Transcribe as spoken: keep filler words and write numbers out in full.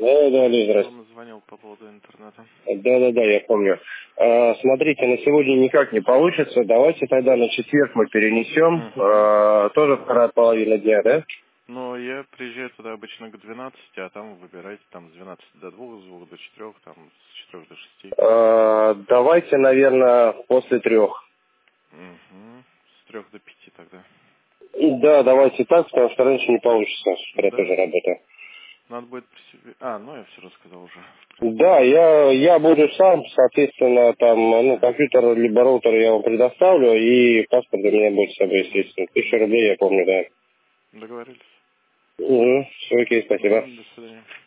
Да, да, да, здравствуйте. Он звонил по поводу интернета. Да, да, да, я помню. А, смотрите, на сегодня никак не получится. Давайте тогда на четверг мы перенесем. Угу. А, тоже вторая половина дня, да? Но я приезжаю туда обычно к двенадцати, а там выбирайте там с двенадцати до двух, с двух до четырех, там с четырех до шести. А, давайте, наверное, после трех. Угу. С трех до пяти тогда. Да, давайте так, потому что раньше не получится. Я Да? тоже работаю. Надо будет при себе... А, ну я все рассказал уже. В Да, принципе. я, я буду сам, соответственно, там, ну, компьютер либо роутер я вам предоставлю, и паспорт у меня будет с собой, естественно. Тысяча рублей, я помню, да. Договорились. Угу, все, окей, спасибо. Угу, до свидания.